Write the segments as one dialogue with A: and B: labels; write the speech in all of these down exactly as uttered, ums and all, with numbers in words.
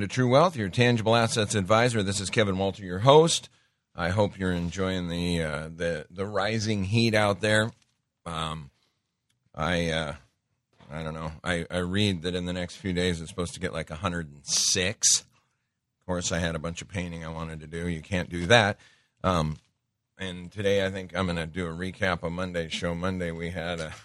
A: to True Wealth, your tangible assets advisor. This is Kevin Walter, your host. I hope you're enjoying the uh, the the rising heat out there. Um, I uh, I don't know. I, I read that in the next few days it's supposed to get like one hundred six. Of course, I had a bunch of painting I wanted to do. You can't do that. Um, and today I think I'm going to do a recap of Monday's show. Monday we had a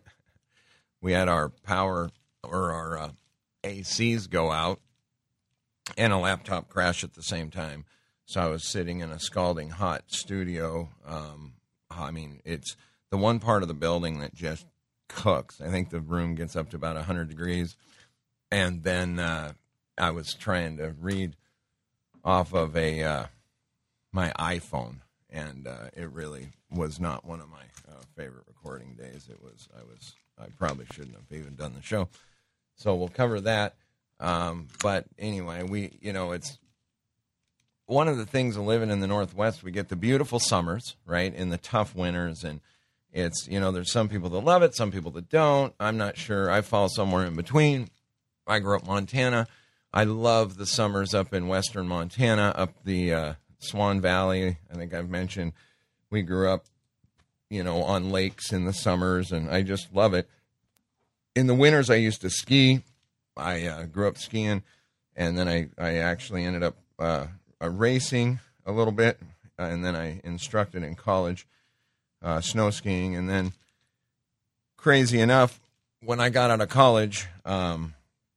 A: we had our power or our uh, A Cs go out and a laptop crash at the same time. So I was sitting in a scalding hot studio. Um, I mean, it's the one part of the building that just cooks. I think the room gets up to about one hundred degrees. And then uh, I was trying to read off of a uh, my iPhone, and uh, it really was not one of my uh, favorite recording days. It was I was I probably shouldn't have even done the show. So we'll cover that. Um, but anyway, we, you know, it's one of the things of living in the Northwest. We get the beautiful summers, right, and the tough winters. And it's, you know, there's some people that love it, some people that don't. I'm not sure. I fall somewhere in between. I grew up in Montana. I love the summers up in western Montana, up the uh, Swan Valley. I think I've mentioned we grew up, you know, on lakes in the summers, and I just love it. In the winters, I used to ski. I uh, grew up skiing, and then I, I actually ended up uh, uh, racing a little bit, uh, and then I instructed in college uh, snow skiing. And then, crazy enough, when I got out of college, um,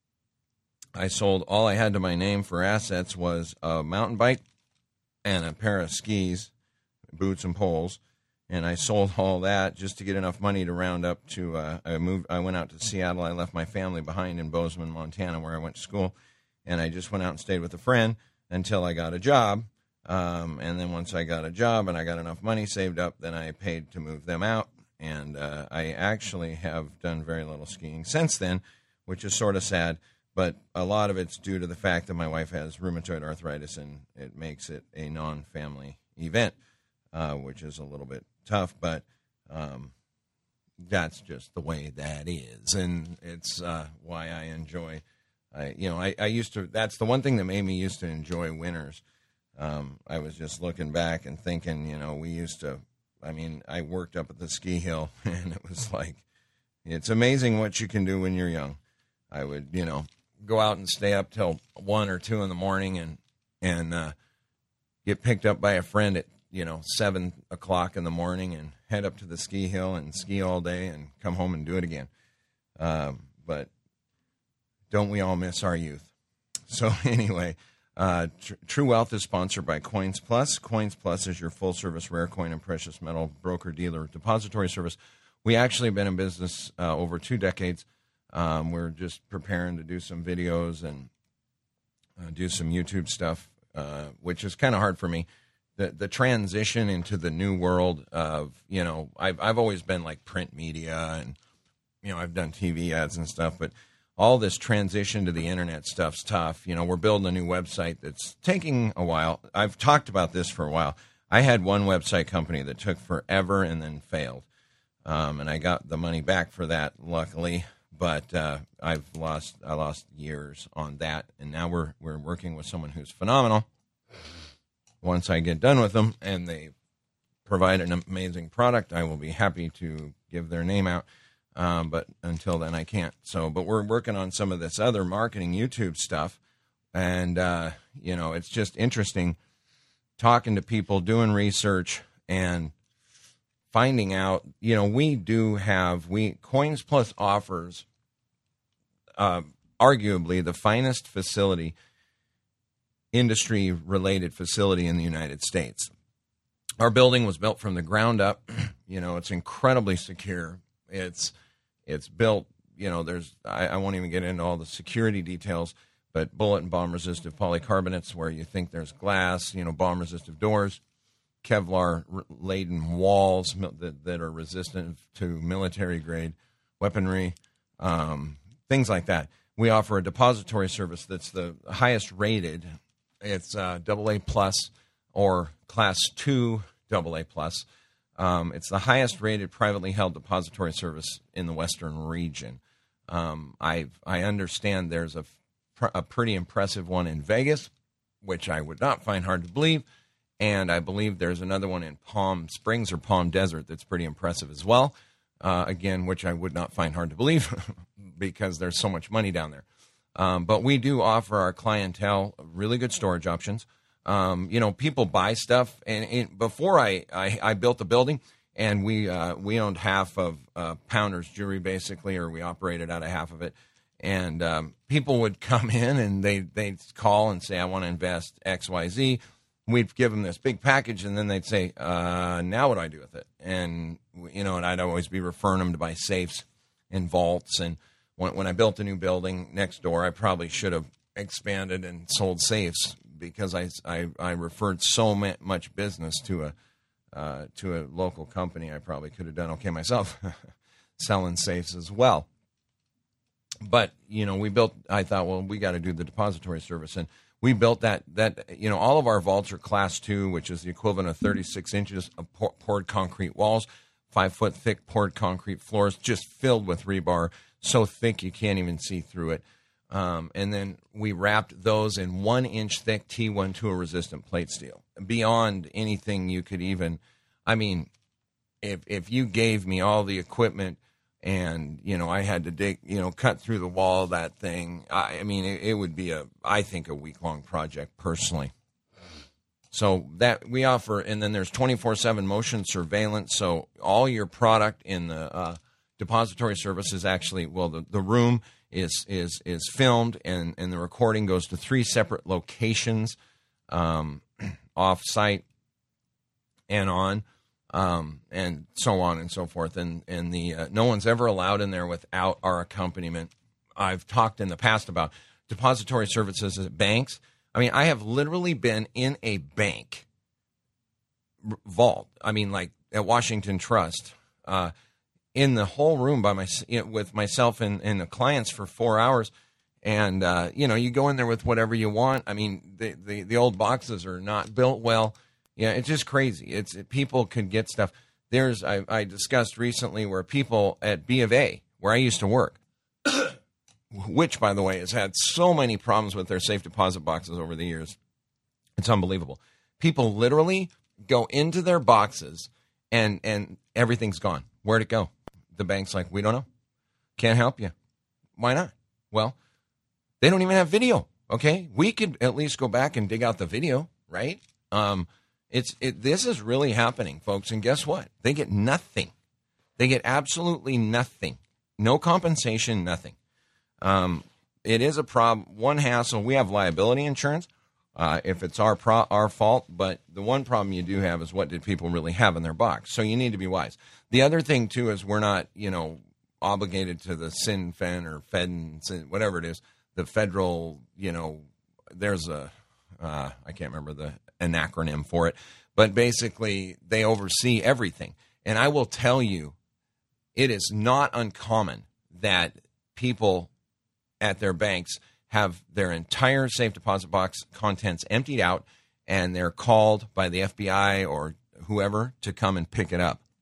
A: I sold all I had to my name for assets was a mountain bike and a pair of skis, boots and poles. And I sold all that just to get enough money to round up to, uh, I moved, I went out to Seattle. I left my family behind in Bozeman, Montana, where I went to school. And I just went out and stayed with a friend until I got a job. Um, and then once I got a job and I got enough money saved up, then I paid to move them out. And uh, I actually have done very little skiing since then, which is sort of sad. But a lot of it's due to the fact that my wife has rheumatoid arthritis, and it makes it a non-family event, uh, which is a little bit tough, but um, that's just the way that is, and it's uh, why I enjoy. I you know I, I used to. That's the one thing that made me used to enjoy winters. Um, I was just looking back and thinking, you know, we used to. I mean, I worked up at the ski hill, and it was like, it's amazing what you can do when you're young. I would, you know, go out and stay up till one or two in the morning, and and uh, get picked up by a friend at, you know, seven o'clock in the morning and head up to the ski hill and ski all day and come home and do it again. Um, but don't we all miss our youth? So anyway, uh, Tr- True Wealth is sponsored by Coins Plus. Coins Plus is your full-service rare coin and precious metal broker-dealer depository service. We actually have been in business uh, over two decades. Um, we're just preparing to do some videos and uh, do some YouTube stuff, uh, which is kind of hard for me. The the transition into the new world of, you know, I've I've always been like print media, and, you know, I've done T V ads and stuff, but all this transition to the internet stuff's tough. You know, we're building a new website that's taking a while. I've talked about this for a while. I had one website company that took forever and then failed, um, and I got the money back for that, luckily. But uh, I've lost I lost years on that, and now we're we're working with someone who's phenomenal. Once I get done with them and they provide an amazing product, I will be happy to give their name out. Um, but until then, I can't. So, but we're working on some of this other marketing YouTube stuff. And, uh, you know, it's just interesting talking to people, doing research, and finding out, you know, we do have, we Coins Plus offers uh, arguably the finest facility, industry-related facility in the United States. Our building was built from the ground up. You know, it's incredibly secure. It's it's built, you know, there's, I, I won't even get into all the security details, but bullet and bomb-resistive polycarbonates where you think there's glass, you know, bomb-resistive doors, Kevlar-laden walls that, that are resistant to military-grade weaponry, um, things like that. We offer a depository service that's the highest rated. It's uh, double A plus or class two double A plus. Um, it's the highest rated privately held depository service in the Western region. Um, I I understand there's a pr- a pretty impressive one in Vegas, which I would not find hard to believe. And I believe there's another one in Palm Springs or Palm Desert that's pretty impressive as well. Uh, again, which I would not find hard to believe because there's so much money down there. Um, but we do offer our clientele really good storage options. Um, you know, people buy stuff. And, and before I, I, I built the building, and we uh, we owned half of uh, Pounders Jewelry, basically, or we operated out of half of it. And um, people would come in and they, they'd call and say, I want to invest X, Y, Z. We'd give them this big package, and then they'd say, uh, now what do I do with it? And, you know, and I'd always be referring them to buy safes and vaults. And when, when I built the new building next door, I probably should have expanded and sold safes because I, I, I referred so much business to a uh, to a local company. I probably could have done okay myself selling safes as well. But, you know, we built, I thought, well, we got to do the depository service. And we built that, that, you know, all of our vaults are class two, which is the equivalent of thirty-six inches of pour, poured concrete walls, five foot thick poured concrete floors, just filled with rebar, so thick you can't even see through it. Um, and then we wrapped those in one inch thick T twelve resistant plate steel, beyond anything you could even, I mean, if if you gave me all the equipment and, you know, I had to dig, you know, cut through the wall of that thing, I, I mean, it, it would be, a, I think, a week-long project, personally. So that we offer, and then there's twenty-four seven motion surveillance, so all your product in the uh, depository service is actually, well, the, the room is is is filmed, and, and the recording goes to three separate locations, um, off-site and on. Um, and so on and so forth. And, and the, uh, no one's ever allowed in there without our accompaniment. I've talked in the past about depository services at banks. I mean, I have literally been in a bank vault. I mean, like at Washington Trust, uh, in the whole room by my, you know, with myself and, and the clients for four hours. And, uh, you know, you go in there with whatever you want. I mean, the, the, the old boxes are not built well. Yeah, it's just crazy. It's it, people can get stuff. There's I, I discussed recently where people at B of A, where I used to work, which, by the way, has had so many problems with their safe deposit boxes over the years. It's unbelievable. People literally go into their boxes and and everything's gone. Where'd it go? The bank's like, we don't know. Can't help you. Why not? Well, they don't even have video. Okay, we could at least go back and dig out the video, right? Um. It's it. This is really happening, folks. And guess what? They get nothing. They get absolutely nothing. No compensation, nothing. Um, it is a problem. One hassle. We have liability insurance uh, if it's our pro- our fault. But the one problem you do have is what did people really have in their box? So you need to be wise. The other thing too is we're not, you know, obligated to the SINFEN or FED, whatever it is. The federal, you know, there's a uh, I can't remember the an acronym for it, but basically they oversee everything. And I will tell you, it is not uncommon that people at their banks have their entire safe deposit box contents emptied out, and they're called by the F B I or whoever to come and pick it up.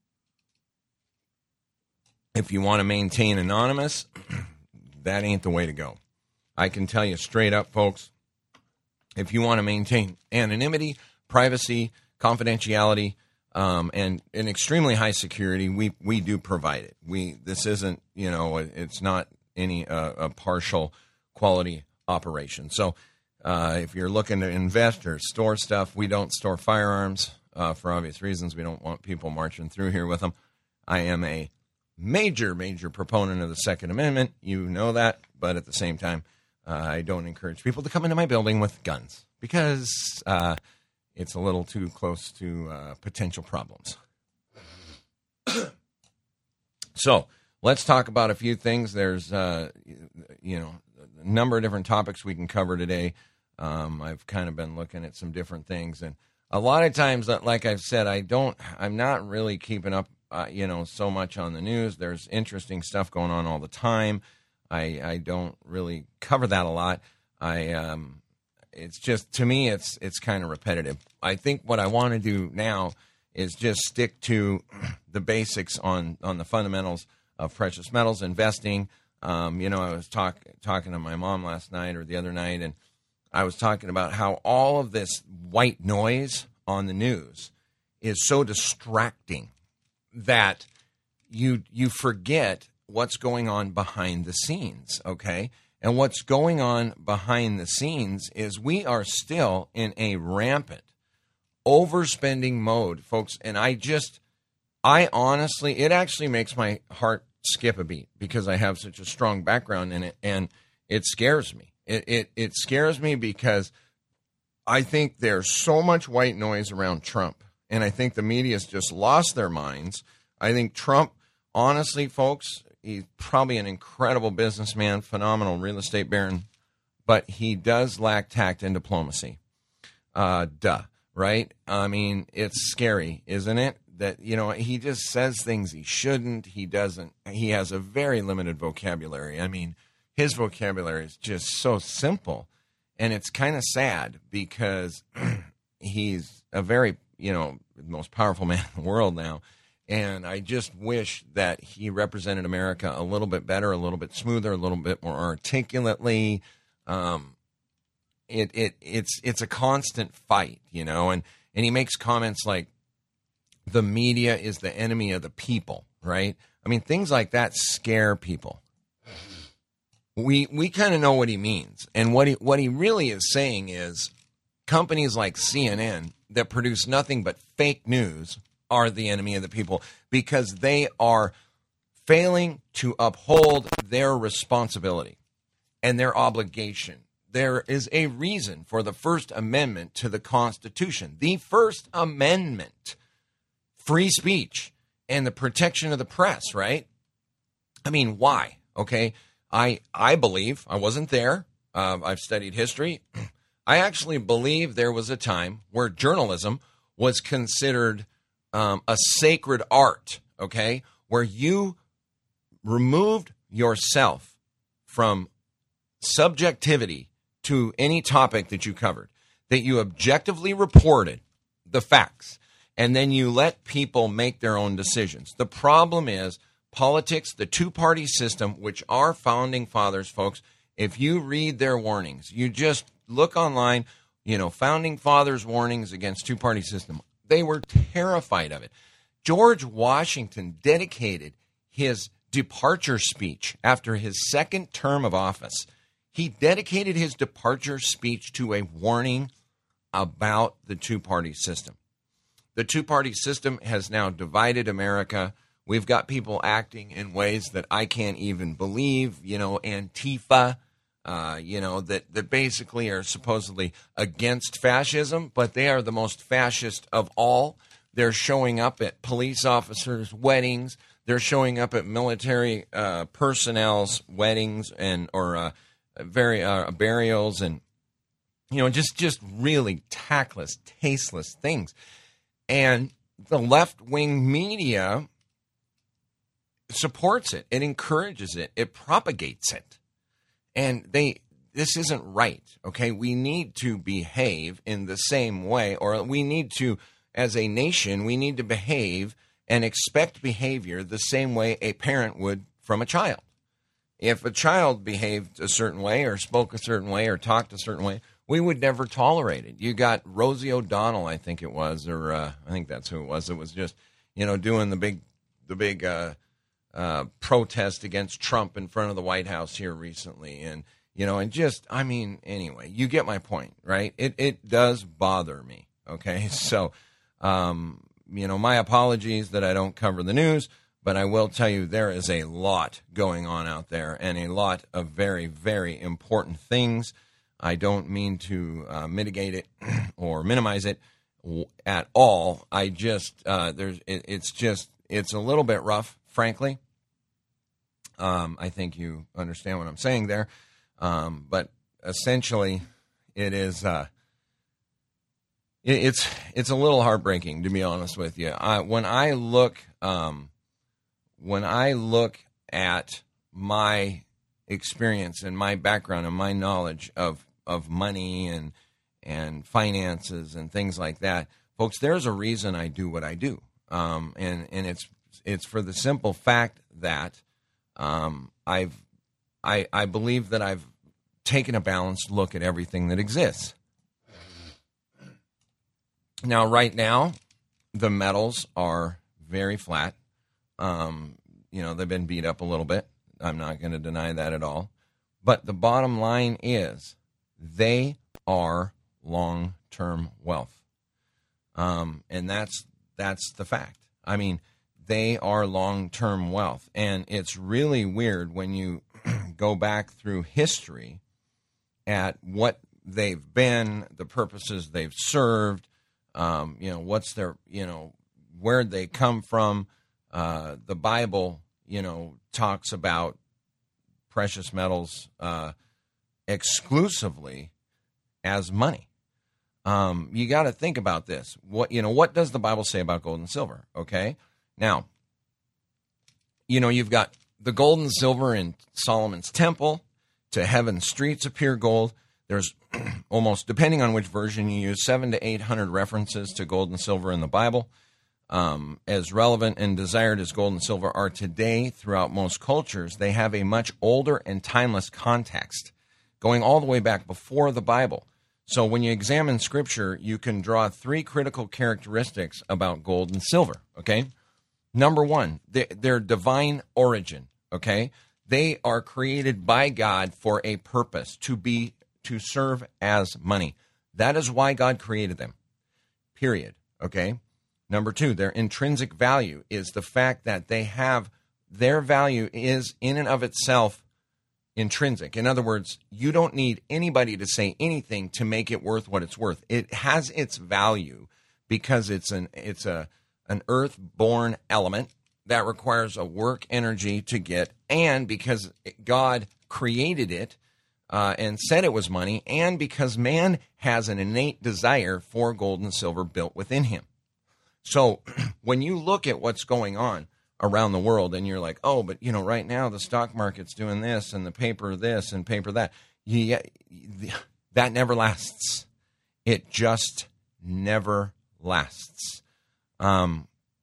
A: If you want to maintain anonymous, that ain't the way to go. I can tell you straight up, folks, if you want to maintain anonymity, privacy, confidentiality, um, and an extremely high security, we we do provide it. We this isn't, you know, it's not any uh, a partial quality operation. So uh, if you're looking to invest or store stuff, we don't store firearms uh, for obvious reasons. We don't want people marching through here with them. I am a major, major proponent of the Second Amendment. You know that, but at the same time, Uh, I don't encourage people to come into my building with guns because uh, it's a little too close to uh, potential problems. So let's talk about a few things. There's, uh, you know, a number of different topics we can cover today. Um, I've kind of been looking at some different things, and a lot of times, like I've said, I don't. I'm not really keeping up, uh, you know, so much on the news. There's interesting stuff going on all the time. I, I don't really cover that a lot. I um, it's just, to me, it's it's kind of repetitive. I think what I want to do now is just stick to the basics on, on the fundamentals of precious metals investing, Um, you know, I was talk, talking to my mom last night or the other night, and I was talking about how all of this white noise on the news is so distracting that you you forget what's going on behind the scenes, okay? And what's going on behind the scenes is we are still in a rampant overspending mode, folks. And I just, I honestly, it actually makes my heart skip a beat because I have such a strong background in it, and it scares me. It it, it scares me because I think there's so much white noise around Trump, and I think the media's just lost their minds. I think Trump, honestly, folks, he's probably an incredible businessman, phenomenal real estate baron, but he does lack tact and diplomacy. Uh, duh, right? I mean, it's scary, isn't it? That, you know, he just says things he shouldn't. He doesn't. He has a very limited vocabulary. I mean, his vocabulary is just so simple, and it's kind of sad because he's a very, you know, most powerful man in the world now. And I just wish that he represented America a little bit better, a little bit smoother, a little bit more articulately. Um, it it it's it's a constant fight, you know. And and he makes comments like the media is the enemy of the people, right? I mean, things like that scare people. We we kind of know what he means, and what he what he really is saying is companies like C N N that produce nothing but fake news are the enemy of the people because they are failing to uphold their responsibility and their obligation. There is a reason for the First Amendment to the Constitution. The First Amendment, free speech and the protection of the press, right? I mean, why? Okay, I I believe, I wasn't there, uh, I've studied history. I actually believe there was a time where journalism was considered Um, a sacred art, okay, where you removed yourself from subjectivity to any topic that you covered, that you objectively reported the facts, and then you let people make their own decisions. The problem is politics, the two-party system, which our founding fathers, folks, if you read their warnings, you just look online, you know, founding fathers' warnings against two-party system. They were terrified of it. George Washington dedicated his departure speech after his second term of office. He dedicated his departure speech to a warning about the two-party system. The two-party system has now divided America. We've got people acting in ways that I can't even believe, you know, Antifa, Uh, you know, that, that basically are supposedly against fascism, but they are the most fascist of all. They're showing up at police officers' weddings. They're showing up at military uh, personnel's weddings and or uh, very uh, burials, and you know, just just really tactless, tasteless things. And the left-wing media supports it. It encourages it. It propagates it. And they, this isn't right, okay? We need to behave in the same way, or we need to, as a nation, we need to behave and expect behavior the same way a parent would from a child. If a child behaved a certain way or spoke a certain way or talked a certain way, we would never tolerate it. You got Rosie O'Donnell, I think it was, or uh, I think that's who it was. It was just, you know, doing the big, the big, uh, Uh, protest against Trump in front of the White House here recently. And, you know, and just, I mean, anyway, you get my point, right? It it does bother me, okay? So, um, you know, my apologies that I don't cover the news, but I will tell you there is a lot going on out there and a lot of very, very important things. I don't mean to uh, mitigate it or minimize it at all. I just, uh, there's, it, it's just, it's a little bit rough, frankly. Um, I think you understand what I'm saying there. Um, but essentially, it is uh, it, it's it's a little heartbreaking, to be honest with you. I, when I look um, when I look at my experience and my background and my knowledge of of money and and finances and things like that, folks, there's a reason I do what I do, um, and and it's it's for the simple fact that Um, I've I, I believe that I've taken a balanced look at everything that exists. Now, right now, the metals are very flat. Um, you know, they've been beat up a little bit. I'm not going to deny that at all. But the bottom line is they are long-term wealth. Um, and that's that's the fact. I mean, they are long-term wealth. And it's really weird when you go back through history at what they've been, the purposes they've served, um, you know, what's their, you know, where'd they come from. Uh, the Bible, you know, talks about precious metals uh, exclusively as money. Um, you got to think about this. What, you know, what does the Bible say about gold and silver? Okay. Now, you know, you've got the gold and silver in Solomon's temple. To heaven's streets appear gold. There's almost, depending on which version you use, seven to eight hundred references to gold and silver in the Bible. Um, as relevant and desired as gold and silver are today throughout most cultures, they have a much older and timeless context, going all the way back before the Bible. So when you examine Scripture, you can draw three critical characteristics about gold and silver, okay? Number one, their divine origin, okay? They are created by God for a purpose, to be, to serve as money. That is why God created them, period, okay? Number two, their intrinsic value is the fact that they have, their value is in and of itself intrinsic. In other words, you don't need anybody to say anything to make it worth what it's worth. It has its value because it's an it's a an earth-born element that requires a work energy to get, and because God created it uh, and said it was money, and because man has an innate desire for gold and silver built within him. So when you look at what's going on around the world and you're like, oh, but, you know, right now the stock market's doing this and the paper this and paper that, yeah, that never lasts. It just never lasts. Um,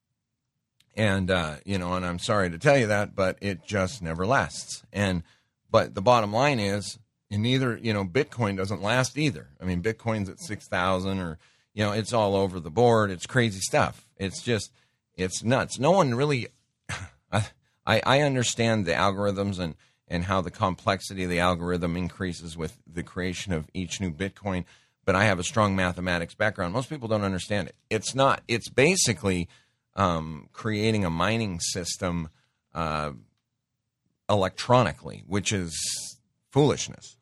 A: and, uh, you know, and I'm sorry to tell you that, but it just never lasts. And, but the bottom line is, and neither, you know, Bitcoin doesn't last either. I mean, Bitcoin's at six thousand or, you know, it's all over the board. It's crazy stuff. It's just, it's nuts. No one really, I, I understand the algorithms and, and how the complexity of the algorithm increases with the creation of each new Bitcoin, but I have a strong mathematics background. Most people don't understand it. It's not, it's basically um, creating a mining system uh, electronically, which is foolishness.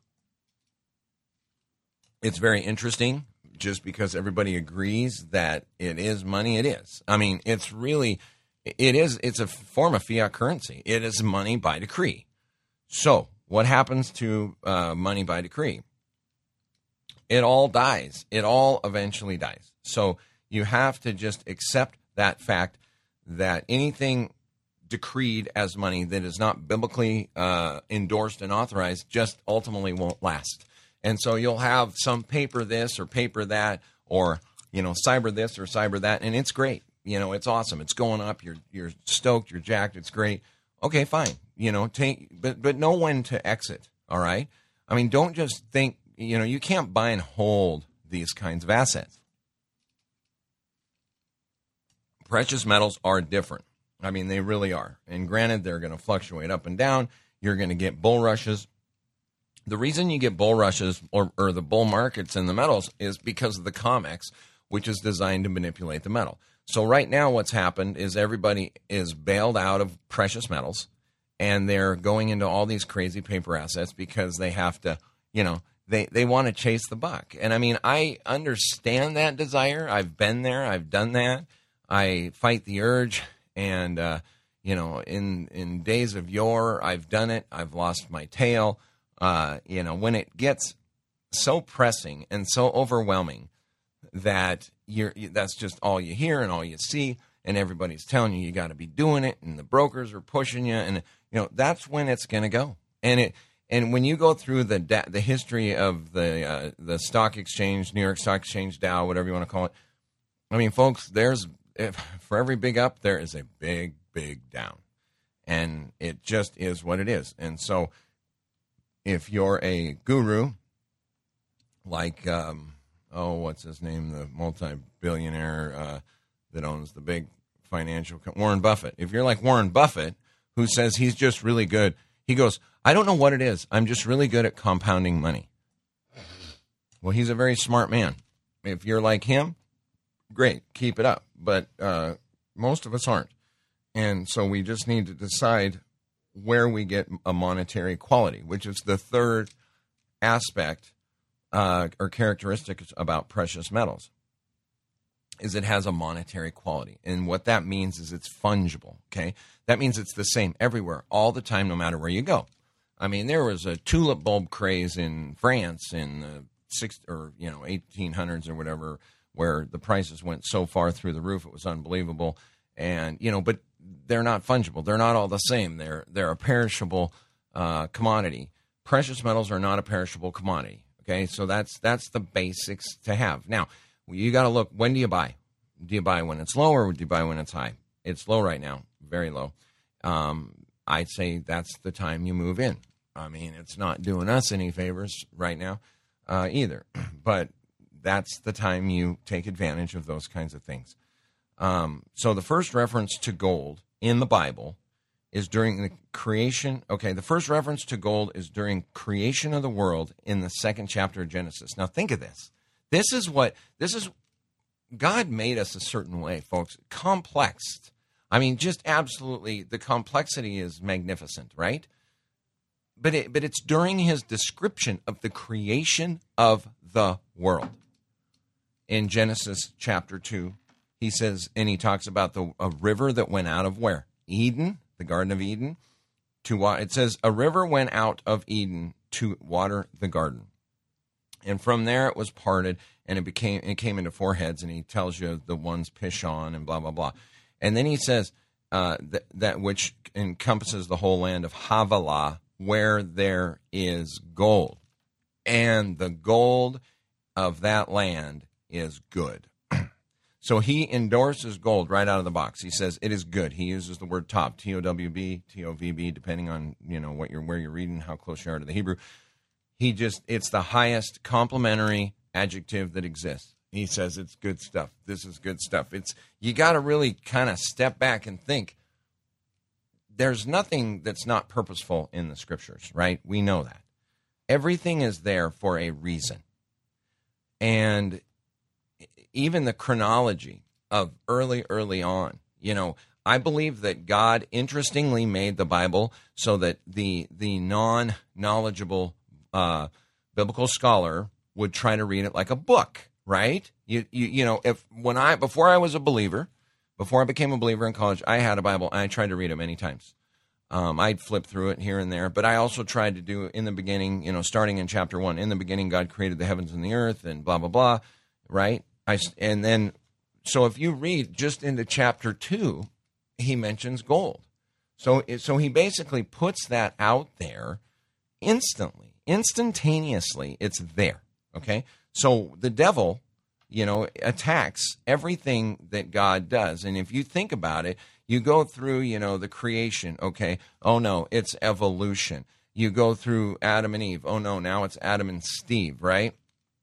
A: It's very interesting. Just because everybody agrees that it is money, it is. I mean, it's really, it is, it's a form of fiat currency. It is money by decree. So what happens to uh, money by decree? It all dies. It all eventually dies. So you have to just accept that fact that anything decreed as money that is not biblically uh, endorsed and authorized just ultimately won't last. And so you'll have some paper this or paper that, or, you know, cyber this or cyber that, and it's great. You know, it's awesome. It's going up. You're you're stoked. You're jacked. It's great. Okay, fine. You know, take, but but know when to exit. All right. I mean, don't just think. You know, you can't buy and hold these kinds of assets. Precious metals are different. I mean, they really are. And granted, they're going to fluctuate up and down. You're going to get bull rushes. The reason you get bull rushes or, or the bull markets in the metals is because of the COMEX, which is designed to manipulate the metal. So right now what's happened is everybody is bailed out of precious metals, and they're going into all these crazy paper assets because they have to, you know, they, they want to chase the buck. And I mean, I understand that desire. I've been there. I've done that. I fight the urge. And, uh, you know, in, in days of yore, I've done it. I've lost my tail. Uh, you know, when it gets so pressing and so overwhelming that you're, that's just all you hear and all you see, and everybody's telling you you got to be doing it, and the brokers are pushing you, and you know that's when it's going to go. And it, and when you go through the da- the history of the uh, the stock exchange, New York Stock Exchange, Dow, whatever you want to call it, I mean, folks, there's if, for every big up, there is a big, big down, and it just is what it is, and so. if you're a guru, like, um, oh, what's his name, the multi-billionaire uh, that owns the big financial co- Warren Buffett. If you're like Warren Buffett, who says he's just really good, he goes, I don't know what it is. I'm just really good at compounding money. Well, he's a very smart man. If you're like him, great, keep it up. But uh, most of us aren't. And so we just need to decide where we get a monetary quality, which is the third aspect uh, or characteristic about precious metals, is it has a monetary quality. And what that means is it's fungible, okay? That means it's the same everywhere, all the time, no matter where you go. I mean, there was a tulip bulb craze in France in the six or you know eighteen hundreds or whatever, where the prices went so far through the roof it was unbelievable. And you know, but they're not fungible. They're not all the same. They're they're a perishable uh, commodity. Precious metals are not a perishable commodity. Okay, so that's that's the basics to have. Now you got to look. When do you buy? Do you buy when it's low or do you buy when it's high? It's low right now, very low. Um, I'd say that's the time you move in. I mean, it's not doing us any favors right now uh, either, but that's the time you take advantage of those kinds of things. Um, so the first reference to gold in the Bible is during the creation. Okay, the first reference to gold is during creation of the world in the second chapter of Genesis. Now think of this. This is what, this is, God made us a certain way, folks. Complex. I mean, just absolutely, the complexity is magnificent, right? But it, but it's during his description of the creation of the world. In Genesis chapter two, he says, and he talks about the a river that went out of where? Eden, the Garden of Eden. To it says, a river went out of Eden to water the garden. And from there it was parted, and it became it came into four heads, and he tells you the ones Pishon and blah, blah, blah. And then he says uh, that, that which encompasses the whole land of Havilah, where there is gold. And the gold of that land is good. So he endorses gold right out of the box. He says it is good. He uses the word top, T O W B, T O V B, depending on you know what you're where you're reading, how close you are to the Hebrew. He just it's the highest complimentary adjective that exists. He says it's good stuff. This is good stuff. It's you got to really kind of step back and think. There's nothing that's not purposeful in the scriptures, right? We know that. Everything is there for a reason. And even the chronology of early, early on, you know, I believe that God interestingly made the Bible so that the the non-knowledgeable uh, biblical scholar would try to read it like a book, right? You, you you know, if when I before I was a believer, before I became a believer in college, I had a Bible and I tried to read it many times. Um, I'd flip through it here and there, but I also tried to do in the beginning, you know, starting in chapter one. In the beginning, God created the heavens and the earth, and blah blah blah, right? I and then so if you read just into chapter two, he mentions gold. So so he basically puts that out there instantly, instantaneously. It's there. Okay, so the devil, you know, attacks everything that God does. And if you think about it, you go through, you know, the creation. Okay. Oh, no, it's evolution. You go through Adam and Eve. Oh, no, now it's Adam and Steve, right?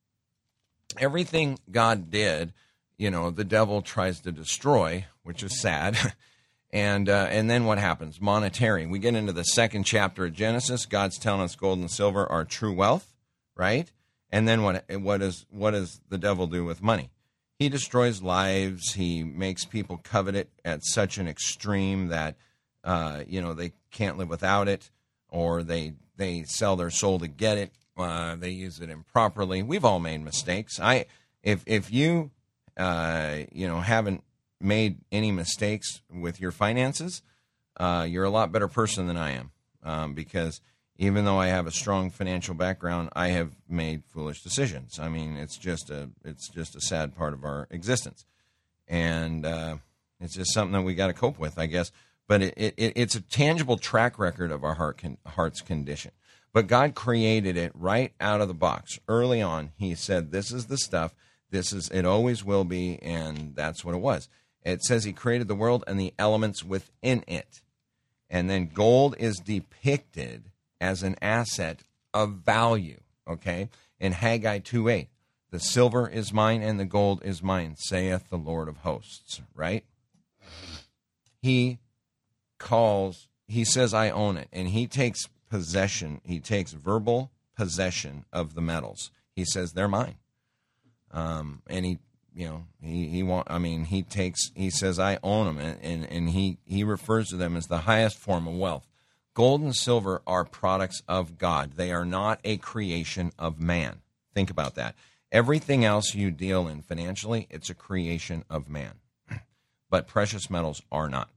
A: Everything God did, you know, the devil tries to destroy, which is sad. and uh, and then what happens? Monetary. We get into the second chapter of Genesis. God's telling us gold and silver are true wealth, right? And then what what is what does the devil do with money? He destroys lives. He makes people covet it at such an extreme that uh, you know they can't live without it, or they they sell their soul to get it. Uh, they use it improperly. We've all made mistakes. I if if you uh, you know haven't made any mistakes with your finances, uh, you're a lot better person than I am um, because. Even though I have a strong financial background, I have made foolish decisions. I mean, it's just a it's just a sad part of our existence, and uh, it's just something that we got to cope with, I guess. But it, it it's a tangible track record of our heart con, heart's condition. But God created it right out of the box early on. He said, "This is the stuff. This is it. Always will be," and that's what it was. It says He created the world and the elements within it, and then gold is depicted as an asset of value, okay? In Haggai two eight, the silver is mine and the gold is mine, saith the Lord of hosts, right? He calls, he says, I own it, and he takes possession, he takes verbal possession of the metals. He says, they're mine. Um, and he, you know, he, he want, I mean, he takes, he says, I own them, and, and, and he, he refers to them as the highest form of wealth. Gold and silver are products of God. They are not a creation of man. Think about that. Everything else you deal in financially, it's a creation of man. But precious metals are not.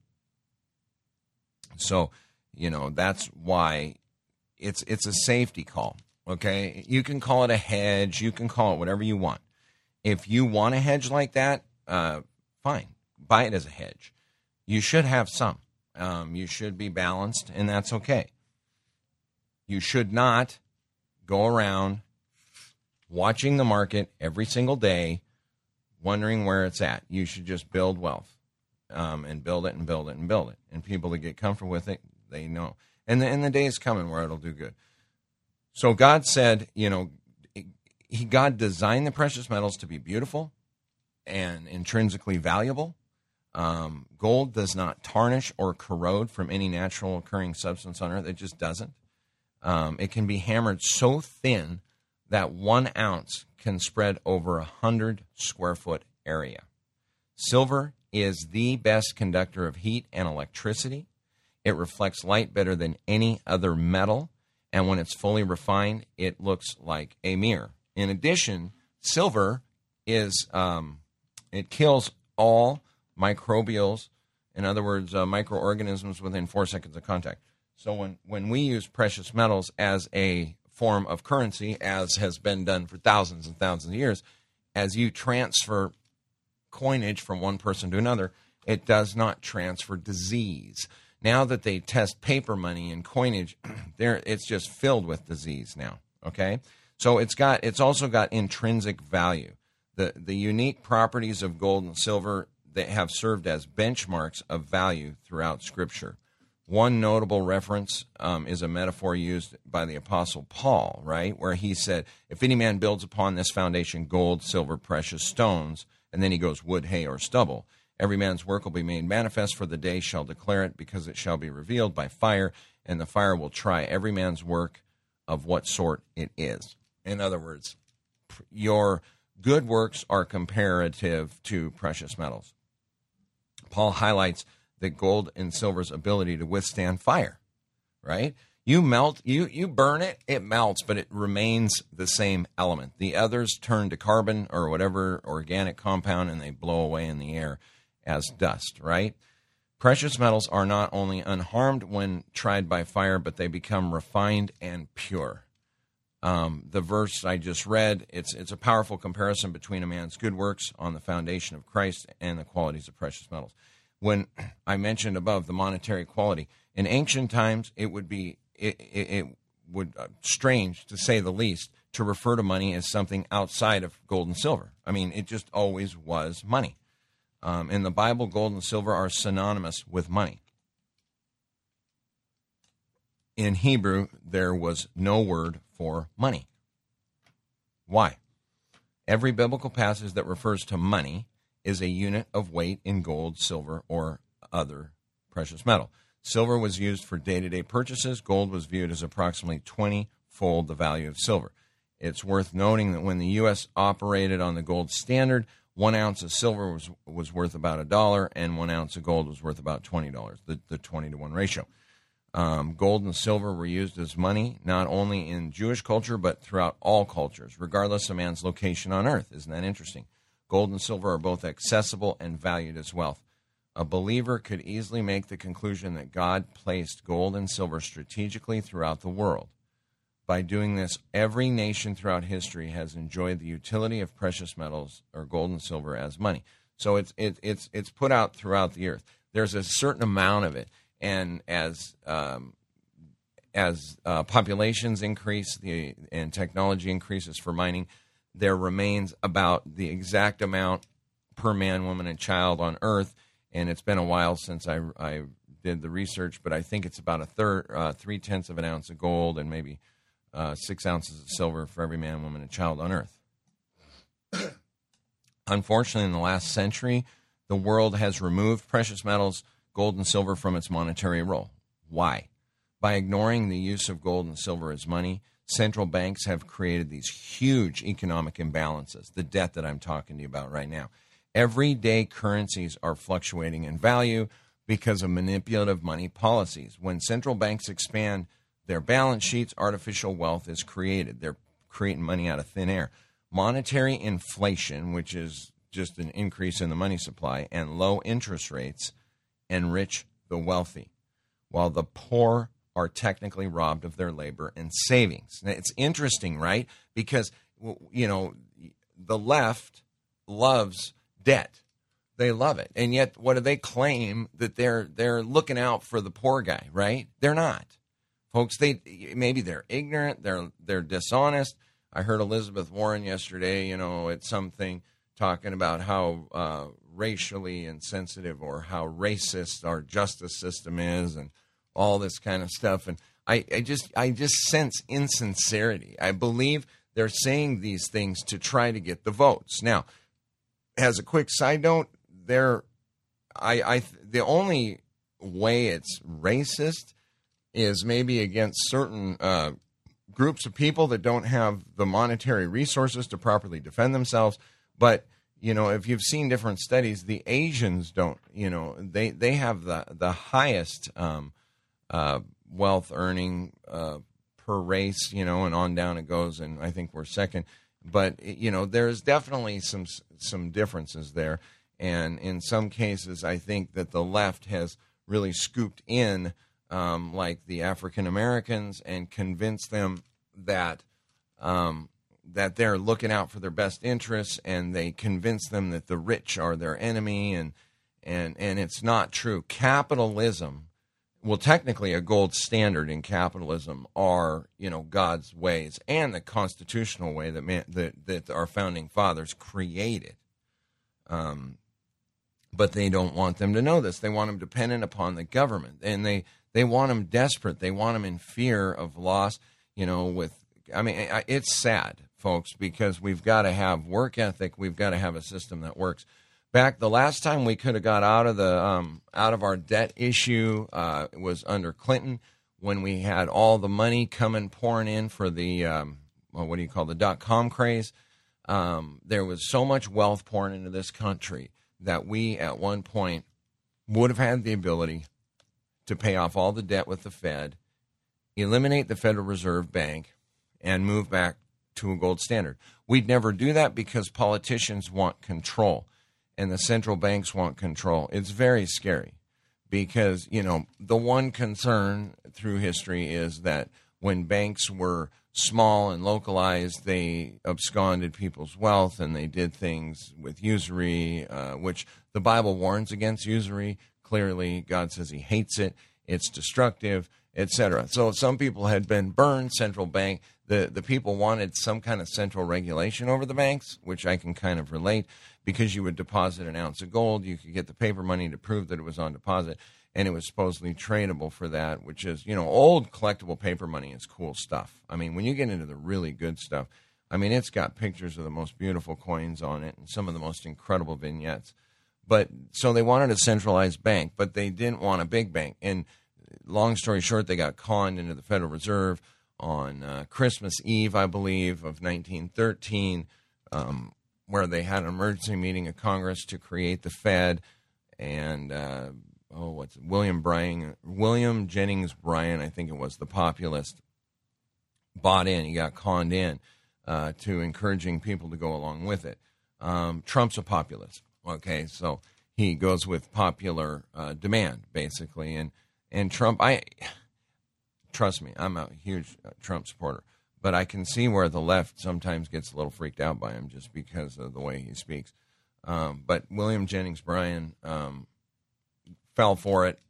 A: So, you know, that's why it's it's a safety call, okay? You can call it a hedge. You can call it whatever you want. If you want a hedge like that, uh, fine. Buy it as a hedge. You should have some. Um, you should be balanced, and that's okay. You should not go around watching the market every single day, wondering where it's at. You should just build wealth um, and build it and build it and build it. And people that get comfortable with it, they know. And the, and the day is coming where it'll do good. So God said, you know, he, God designed the precious metals to be beautiful and intrinsically valuable. Um, gold does not tarnish or corrode from any natural occurring substance on earth. It just doesn't. Um, it can be hammered so thin that one ounce can spread over a hundred square foot area. Silver is the best conductor of heat and electricity. It reflects light better than any other metal, and when it's fully refined, it looks like a mirror. In addition, silver is um, it kills all microbials, in other words, uh, microorganisms within four seconds of contact. So when, when we use precious metals as a form of currency, as has been done for thousands and thousands of years, as you transfer coinage from one person to another, it does not transfer disease. Now that they test paper money and coinage, there it's just filled with disease now. Okay, so it's got it's also got intrinsic value. The the unique properties of gold and silver that have served as benchmarks of value throughout Scripture. One notable reference um, is a metaphor used by the Apostle Paul, right, where he said, if any man builds upon this foundation gold, silver, precious stones, and then he goes wood, hay, or stubble, every man's work will be made manifest, for the day shall declare it, because it shall be revealed by fire, and the fire will try every man's work of what sort it is. In other words, your good works are comparative to precious metals. Paul highlights that gold and silver's ability to withstand fire, right? You melt, you you burn it, it melts, but it remains the same element. The others turn to carbon or whatever organic compound, and they blow away in the air as dust, right? Precious metals are not only unharmed when tried by fire, but they become refined and pure. Um, the verse I just read, it's it's a powerful comparison between a man's good works on the foundation of Christ and the qualities of precious metals. When I mentioned above the monetary quality, in ancient times, it would be it, it, it would uh, strange, to say the least, to refer to money as something outside of gold and silver. I mean, it just always was money. Um, in the Bible, gold and silver are synonymous with money. In Hebrew, there was no word for money. Why? Every biblical passage that refers to money is a unit of weight in gold, silver, or other precious metal. Silver was used for day-to-day purchases. Gold was viewed as approximately twenty-fold the value of silver. It's worth noting that when the U S operated on the gold standard, one ounce of silver was was worth about a dollar, and one ounce of gold was worth about twenty dollars, the, the twenty to one ratio. Um, gold and silver were used as money, not only in Jewish culture, but throughout all cultures, regardless of man's location on earth. Isn't that interesting? Gold and silver are both accessible and valued as wealth. A believer could easily make the conclusion that God placed gold and silver strategically throughout the world. By doing this, every nation throughout history has enjoyed the utility of precious metals, or gold and silver, as money. So it's it, it's it's put out throughout the earth. There's a certain amount of it, and as um, as uh, populations increase, the and technology increases for mining, there remains about the exact amount per man, woman, and child on Earth. And it's been a while since I, I did the research, but I think it's about a third, uh, three tenths of an ounce of gold, and maybe uh, six ounces of silver for every man, woman, and child on earth. Unfortunately, in the last century, the world has removed precious metals, gold and silver, from its monetary role. Why? By ignoring the use of gold and silver as money, central banks have created these huge economic imbalances, the debt that I'm talking to you about right now. Everyday currencies are fluctuating in value because of manipulative money policies. When central banks expand their balance sheets, artificial wealth is created. They're creating money out of thin air. Monetary inflation, which is just an increase in the money supply, and low interest rates enrich the wealthy, while the poor are technically robbed of their labor and savings. Now, it's interesting, right? Because, you know, the left loves debt. They love it. And yet, what do they claim? That they're they're looking out for the poor guy, right? They're not. Folks, they maybe they're ignorant, they're they're dishonest. I heard Elizabeth Warren yesterday, you know, at something talking about how uh, racially insensitive or how racist our justice system is and all this kind of stuff. And I, I just I just sense insincerity. I believe they're saying these things to try to get the votes. Now, as a quick side note, they're I, I the only way it's racist is maybe against certain uh, groups of people that don't have the monetary resources to properly defend themselves. But, you know, if you've seen different studies, the Asians don't, you know, they, they have the, the highest um, uh, wealth earning uh, per race, you know, and on down it goes. And I think we're second. But, you know, there's definitely some some differences there. And in some cases, I think that the left has really scooped in Um, like the African Americans and convince them that um, that they're looking out for their best interests, and they convince them that the rich are their enemy, and and and it's not true. Capitalism, well, technically, a gold standard in capitalism are, you know, God's ways and the constitutional way that man, that that our founding fathers created. Um, but they don't want them to know this. They want them dependent upon the government, and they. They want them desperate. They want them in fear of loss. You know, with I mean, it's sad, folks, because we've got to have work ethic. We've got to have a system that works. Back the last time we could have got out of the um, out of our debt issue uh, was under Clinton, when we had all the money coming pouring in for the um, well, what do you call the dot com craze. Um, there was so much wealth pouring into this country that we at one point would have had the ability to pay off all the debt with the Fed, eliminate the Federal Reserve Bank, and move back to a gold standard. We'd never do that because politicians want control and the central banks want control. It's very scary because, you know, the one concern through history is that when banks were small and localized, they absconded people's wealth and they did things with usury, uh, which the Bible warns against usury. Clearly, God says he hates it. It's destructive, et cetera. So some people had been burned, central bank. The, the people wanted some kind of central regulation over the banks, which I can kind of relate, because you would deposit an ounce of gold. You could get the paper money to prove that it was on deposit, and it was supposedly tradable for that, which is, you know, old collectible paper money is cool stuff. I mean, when you get into the really good stuff, I mean, it's got pictures of the most beautiful coins on it and some of the most incredible vignettes. But so they wanted a centralized bank, but they didn't want a big bank. And long story short, they got conned into the Federal Reserve on uh, Christmas Eve, I believe, of nineteen thirteen, um, where they had an emergency meeting of Congress to create the Fed. And, uh, oh, what's it? William Bryan, William Jennings Bryan, I think it was, the populist, bought in. He got conned in uh, to encouraging people to go along with it. Um, Trump's a populist. Okay, so he goes with popular uh, demand, basically, and and Trump. I trust me, I'm a huge uh, Trump supporter, but I can see where the left sometimes gets a little freaked out by him just because of the way he speaks. Um, but William Jennings Bryan um, fell for it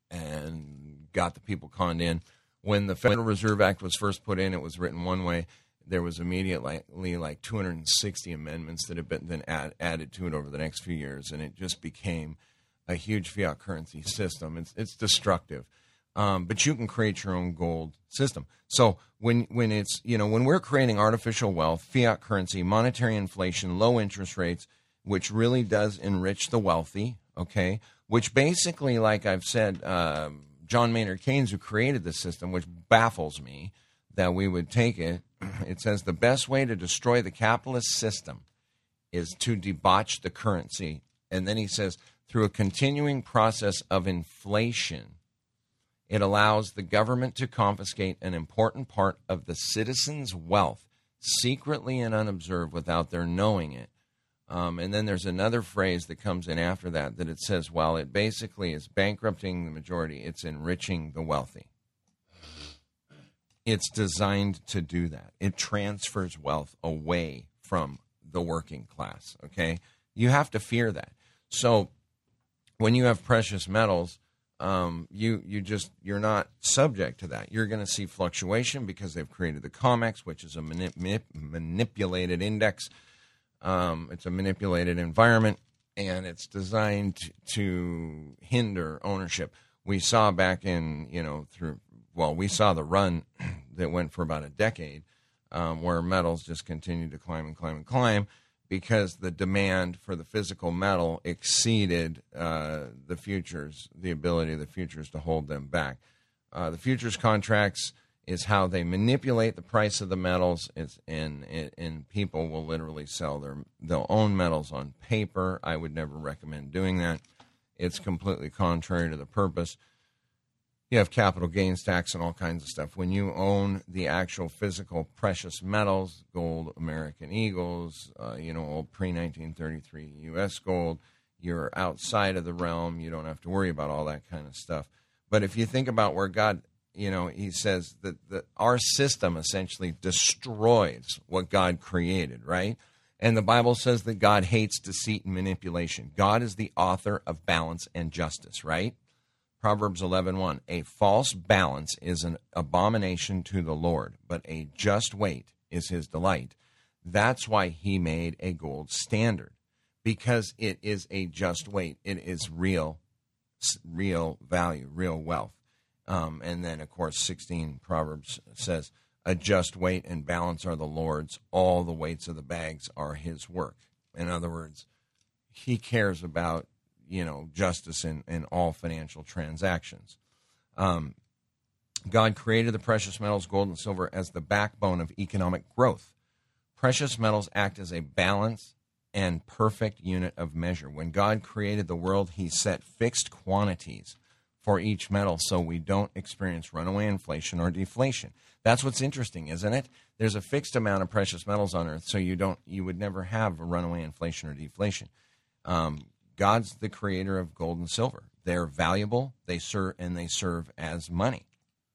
A: and got the people conned in. When the Federal Reserve Act was first put in, it was written one way. There was immediately like two hundred sixty amendments that have been then add, added to it over the next few years, and it just became a huge fiat currency system. It's, it's destructive. Um, but you can create your own gold system. So when when it's, you know, when we're creating artificial wealth, fiat currency, monetary inflation, low interest rates, which really does enrich the wealthy, okay, which basically, like I've said, um, John Maynard Keynes, who created this system, which baffles me that we would take it, it says the best way to destroy the capitalist system is to debauch the currency. And then he says, through a continuing process of inflation, it allows the government to confiscate an important part of the citizens' wealth secretly and unobserved without their knowing it. Um, and then there's another phrase that comes in after that, that it says, while it basically is bankrupting the majority, it's enriching the wealthy. It's designed to do that. It transfers wealth away from the working class, okay? You have to fear that. So when you have precious metals, Um, you you just you're not subject to that. You're going to see fluctuation because they've created the COMEX, which is a manip- manip- manipulated index. Um, it's a manipulated environment, and it's designed to hinder ownership. We saw back in you know through well, we saw the run that went for about a decade, um, where metals just continued to climb and climb and climb, because the demand for the physical metal exceeded uh, the futures, the ability of the futures to hold them back. Uh, the futures contracts is how they manipulate the price of the metals, it's, and, and people will literally sell their, they'll own metals on paper. I would never recommend doing that. It's completely contrary to the purpose. You have capital gains tax and all kinds of stuff. When you own the actual physical precious metals, gold, American Eagles, uh, you know, old pre nineteen thirty-three U S gold, you're outside of the realm. You don't have to worry about all that kind of stuff. But if you think about where God, you know, he says that, that our system essentially destroys what God created, right? And the Bible says that God hates deceit and manipulation. God is the author of balance and justice, right? Proverbs eleven one, a false balance is an abomination to the Lord, but a just weight is his delight. That's why he made a gold standard, because it is a just weight. It is real, real value, real wealth. Um, and then, of course, sixteen Proverbs says, a just weight and balance are the Lord's. All the weights of the bags are his work. In other words, he cares about you know, justice in, in all financial transactions. Um, God created the precious metals, gold and silver, as the backbone of economic growth. Precious metals act as a balance and perfect unit of measure. When God created the world, he set fixed quantities for each metal so we don't experience runaway inflation or deflation. That's what's interesting, isn't it? There's a fixed amount of precious metals on Earth, so you don't you would never have a runaway inflation or deflation. Um, God's the creator of gold and silver. They're valuable, they serve, and they serve as money.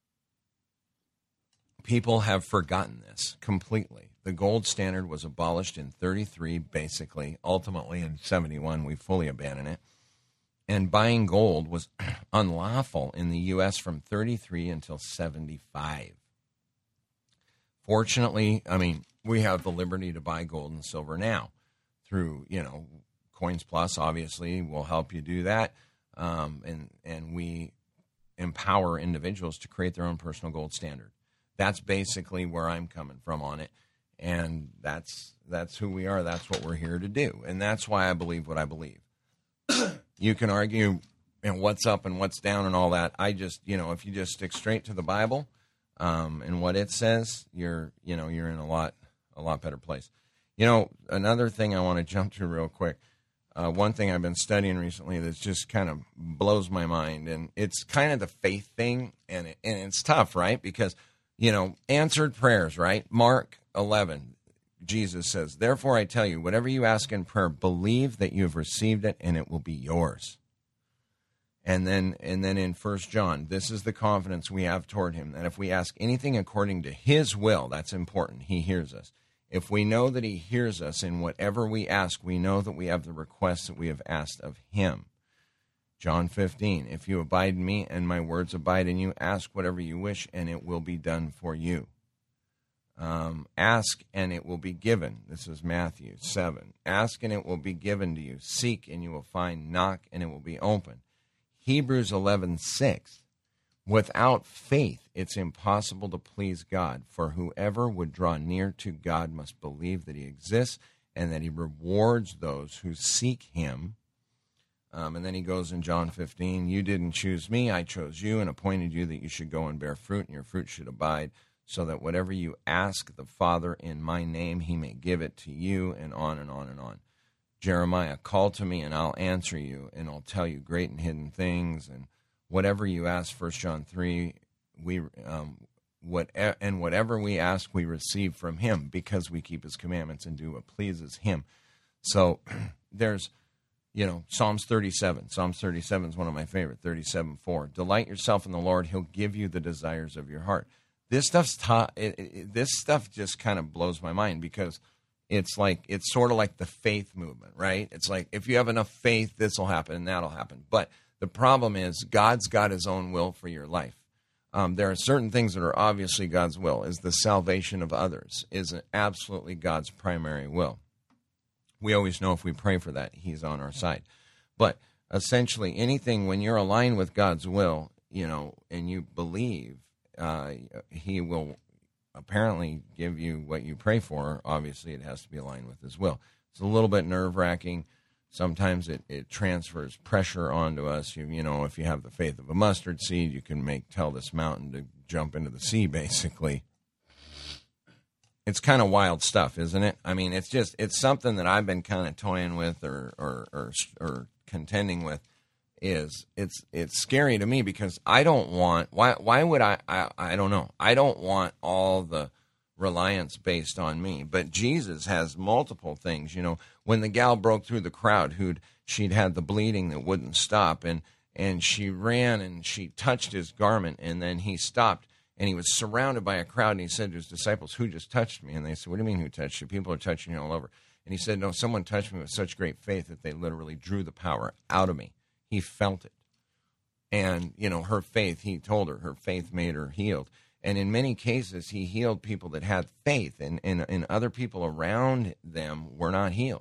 A: People have forgotten this completely. The gold standard was abolished in thirty-three, basically. Ultimately, in seventy-one, we fully abandoned it. And buying gold was unlawful in the U S from thirty-three until seventy-five. Fortunately, I mean, we have the liberty to buy gold and silver now through, you know, Coins Plus, obviously, will help you do that. Um, and, and we empower individuals to create their own personal gold standard. That's basically where I'm coming from on it. And that's that's who we are. That's what we're here to do. And that's why I believe what I believe. You can argue, you know, what's up and what's down and all that. I just, you know, if you just stick straight to the Bible um, and what it says, you're, you know, you're in a lot, a lot better place. You know, another thing I want to jump to real quick. Uh, one thing I've been studying recently that just kind of blows my mind, and it's kind of the faith thing, and it, and it's tough, right? Because, you know, answered prayers, right? Mark eleven, Jesus says, therefore I tell you, whatever you ask in prayer, believe that you have received it, and it will be yours. And then, and then in First John, this is the confidence we have toward him, that if we ask anything according to his will, that's important, he hears us. If we know that he hears us in whatever we ask, we know that we have the requests that we have asked of him. John fifteen, if you abide in me and my words abide in you, ask whatever you wish and it will be done for you. Um, ask and it will be given. This is Matthew seven. Ask and it will be given to you. Seek and you will find. Knock and it will be open. Hebrews eleven six. Without faith, it's impossible to please God, for whoever would draw near to God must believe that he exists and that he rewards those who seek him. Um, and then he goes in John fifteen, you didn't choose me, I chose you and appointed you that you should go and bear fruit, and your fruit should abide, so that whatever you ask the Father in my name, he may give it to you, and on and on and on. Jeremiah, call to me and I'll answer you, and I'll tell you great and hidden things, and whatever you ask, First John three, we um, what and whatever we ask, we receive from him, because we keep his commandments and do what pleases him. So there's, you know, Psalms thirty-seven. Psalms thirty-seven is one of my favorite. thirty-seven four. Delight yourself in the Lord; He'll give you the desires of your heart. This stuff's ta- it, it, this stuff just kind of blows my mind, because it's like it's sort of like the faith movement, right? It's like if you have enough faith, this will happen and that'll happen. But the problem is God's got his own will for your life. Um, there are certain things that are obviously God's will. Is the salvation of others is absolutely God's primary will. We always know if we pray for that, he's on our side. But essentially anything, when you're aligned with God's will, you know, and you believe, uh, he will apparently give you what you pray for. Obviously, it has to be aligned with his will. It's a little bit nerve-wracking. Sometimes it, it transfers pressure onto us. You, you know, if you have the faith of a mustard seed, you can make tell this mountain to jump into the sea, basically. It's kind of wild stuff, isn't it? I mean, it's just, it's something that I've been kind of toying with or, or, or, or contending with. Is it's, it's scary to me, because I don't want, why, why would I, I, I don't know. I don't want all the reliance based on me, but Jesus has multiple things. You know, when the gal broke through the crowd, who'd, she'd had the bleeding that wouldn't stop, and, and she ran and she touched his garment, and then he stopped. And he was surrounded by a crowd, and he said to his disciples, who just touched me? And they said, what do you mean who touched you? People are touching you all over. And he said, no, someone touched me with such great faith that they literally drew the power out of me. He felt it. And, you know, her faith, he told her, her faith made her healed. And in many cases, he healed people that had faith, and, and, and other people around them were not healed.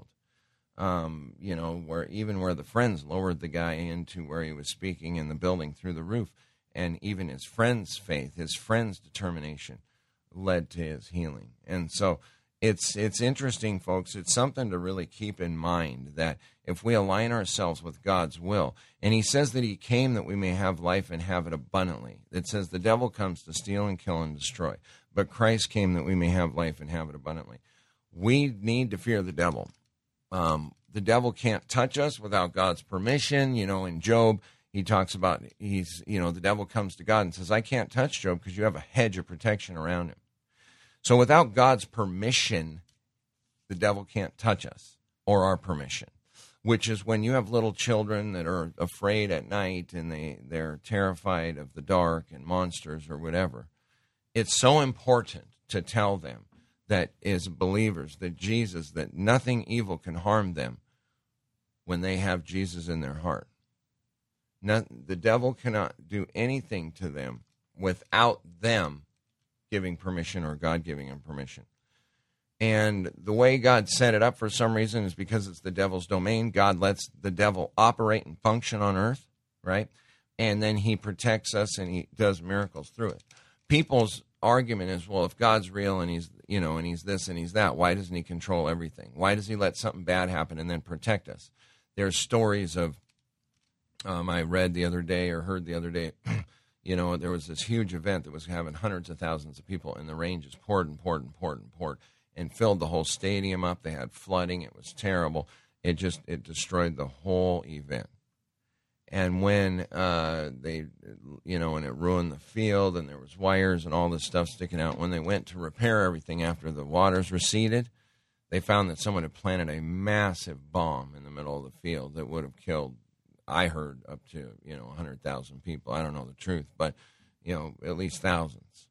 A: Um, you know, where even where the friends lowered the guy into where he was speaking in the building through the roof. And even his friend's faith, his friend's determination led to his healing. And so it's it's interesting, folks. It's something to really keep in mind, that if we align ourselves with God's will, and he says that he came that we may have life and have it abundantly. It says the devil comes to steal and kill and destroy, but Christ came that we may have life and have it abundantly. We need to fear the devil. Um, the devil can't touch us without God's permission. You know, in Job, he talks about, he's, you know, the devil comes to God and says, I can't touch Job because you have a hedge of protection around him. So without God's permission, the devil can't touch us, or our permission, which is when you have little children that are afraid at night and they, they're terrified of the dark and monsters or whatever. It's so important to tell them that as believers, that Jesus, that nothing evil can harm them when they have Jesus in their heart. Not, the devil cannot do anything to them without them giving permission, or God giving him permission. And the way God set it up for some reason is because it's the devil's domain. God lets the devil operate and function on earth, right? And then he protects us and he does miracles through it. People's argument is, well, if God's real and he's, you know, and he's this and he's that, why doesn't he control everything? Why does he let something bad happen and then protect us? There's stories of, um, I read the other day or heard the other day, you know, there was this huge event that was having hundreds of thousands of people, and the rain just poured and poured and poured and poured and filled the whole stadium up. They had flooding. It was terrible. It just, it destroyed the whole event. And when uh, they, you know, and it ruined the field, and there was wires and all this stuff sticking out, when they went to repair everything after the waters receded, they found that someone had planted a massive bomb in the middle of the field that would have killed, I heard, up to, you know, one hundred thousand people. I don't know the truth, but, you know, at least thousands.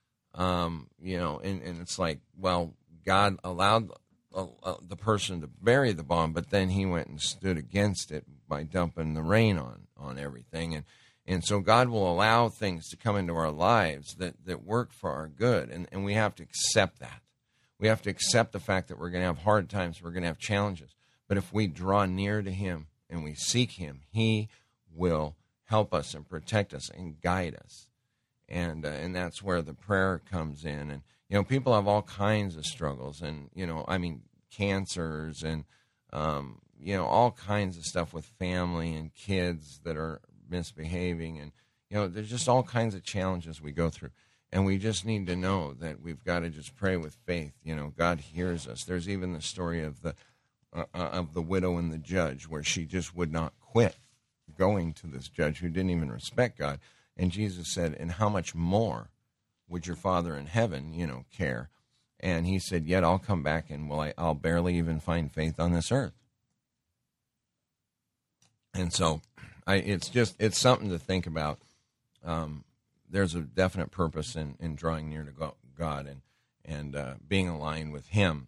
A: Um, you know, and, and it's like, well, God allowed uh, uh, the person to bury the bomb, but then he went and stood against it by dumping the rain on, on everything. And, and so God will allow things to come into our lives that, that work for our good, and, and we have to accept that. We have to accept the fact that we're going to have hard times, we're going to have challenges. But if we draw near to him and we seek him, he will help us and protect us and guide us. And uh, and that's where the prayer comes in. And, you know, people have all kinds of struggles and, you know, I mean, cancers and, um, you know, all kinds of stuff with family and kids that are misbehaving. And, you know, there's just all kinds of challenges we go through. And we just need to know that we've got to just pray with faith. You know, God hears us. There's even the story of the uh, of the widow and the judge where she just would not quit going to this judge who didn't even respect God. And Jesus said, and how much more would your Father in heaven, you know, care? And he said, yet I'll come back and will I, I'll barely even find faith on this earth. And so I, it's just, it's something to think about. Um, there's a definite purpose in, in drawing near to God and, and uh, being aligned with him.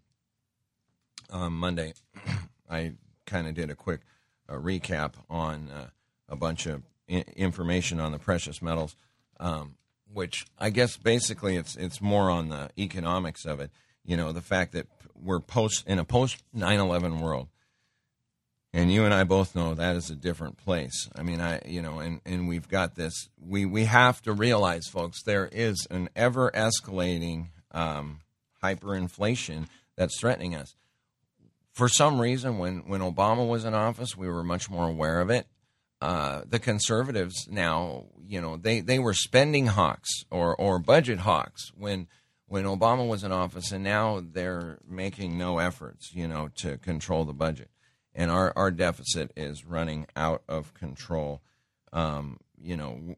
A: On Monday, I kind of did a quick uh, recap on uh, a bunch of I- information on the precious metals, um, which I guess basically it's it's more on the economics of it. You know, the fact that we're post in a post nine eleven world, and you and I both know that is a different place. I mean, I you know, and, and we've got this. We we have to realize, folks, there is an ever escalating um, hyperinflation that's threatening us. For some reason, when when Obama was in office, we were much more aware of it. Uh, the conservatives now, you know, they, they were spending hawks or, or budget hawks when when Obama was in office, and now they're making no efforts, you know, to control the budget. And our, our deficit is running out of control. Um, you know,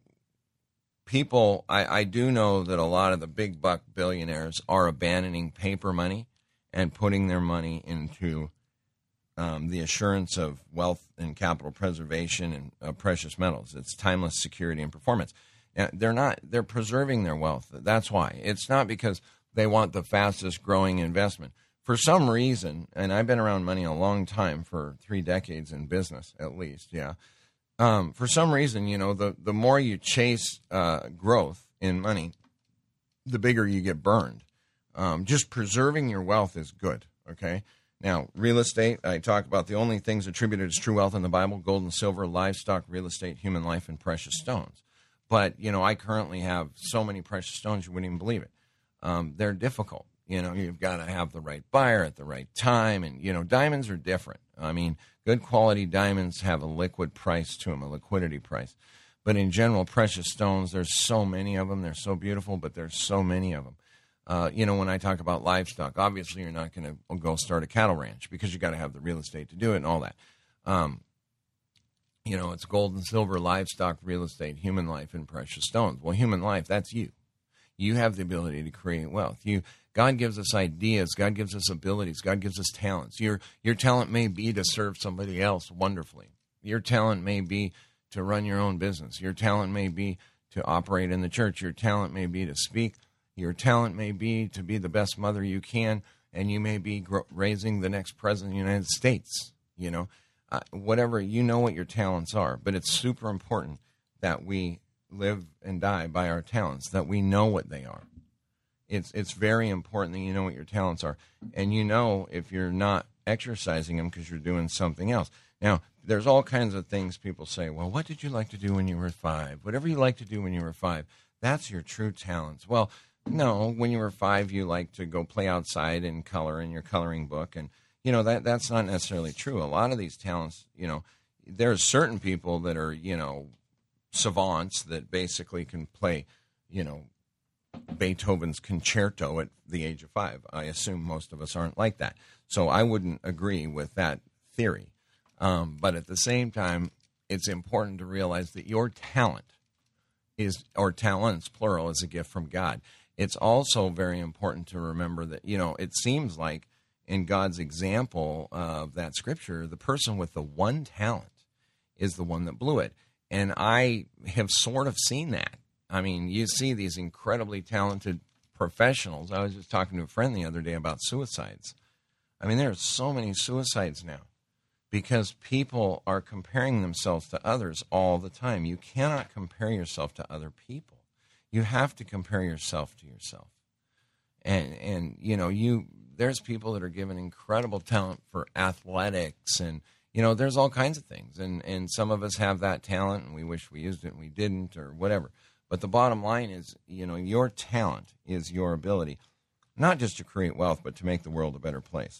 A: people, I, I do know that a lot of the big buck billionaires are abandoning paper money and putting their money into Um, the assurance of wealth and capital preservation and uh, precious metals. It's timeless security and performance. Now, they're not, they're preserving their wealth. That's why. It's not because they want the fastest growing investment. For some reason, and I've been around money a long time, for three decades in business at least, yeah. Um, for some reason, you know, the, the more you chase uh, growth in money, the bigger you get burned. Um, just preserving your wealth is good, okay? Now, real estate, I talk about the only things attributed as true wealth in the Bible: gold and silver, livestock, real estate, human life, and precious stones. But, you know, I currently have so many precious stones you wouldn't even believe it. Um, they're difficult. You know, you've got to have the right buyer at the right time. And, you know, diamonds are different. I mean, good quality diamonds have a liquid price to them, a liquidity price. But in general, precious stones, there's so many of them. They're so beautiful, but there's so many of them. Uh, you know, when I talk about livestock, obviously you're not going to go start a cattle ranch because you got to have the real estate to do it and all that. Um, you know, it's gold and silver, livestock, real estate, human life, and precious stones. Well, human life, that's you. You have the ability to create wealth. You, God gives us ideas. God gives us abilities. God gives us talents. Your your talent may be to serve somebody else wonderfully. Your talent may be to run your own business. Your talent may be to operate in the church. Your talent may be to speak. Your talent may be to be the best mother you can, and you may be gro- raising the next president of the United States. You know, uh, whatever, you know what your talents are. But it's super important that we live and die by our talents, that we know what they are. It's it's very important that you know what your talents are. And you know if you're not exercising them because you're doing something else. Now, there's all kinds of things people say, well, what did you like to do when you were five? Whatever you like to do when you were five, that's your true talents. Well, no, when you were five, you like to go play outside and color in your coloring book. And, you know, that that's not necessarily true. A lot of these talents, you know, there's certain people that are, you know, savants that basically can play, you know, Beethoven's concerto at the age of five. I assume most of us aren't like that. So I wouldn't agree with that theory. Um, but at the same time, it's important to realize that your talent is, or talents, plural, is a gift from God. It's also very important to remember that, you know, it seems like in God's example of that scripture, the person with the one talent is the one that blew it. And I have sort of seen that. I mean, you see these incredibly talented professionals. I was just talking to a friend the other day about suicides. I mean, there are so many suicides now because people are comparing themselves to others all the time. You cannot compare yourself to other people. You have to compare yourself to yourself. And, and you know, you there's people that are given incredible talent for athletics and, You know, there's all kinds of things, and, and some of us have that talent, and we wish we used it and we didn't, or whatever. But the bottom line is, you know, your talent is your ability, not just to create wealth, but to make the world a better place.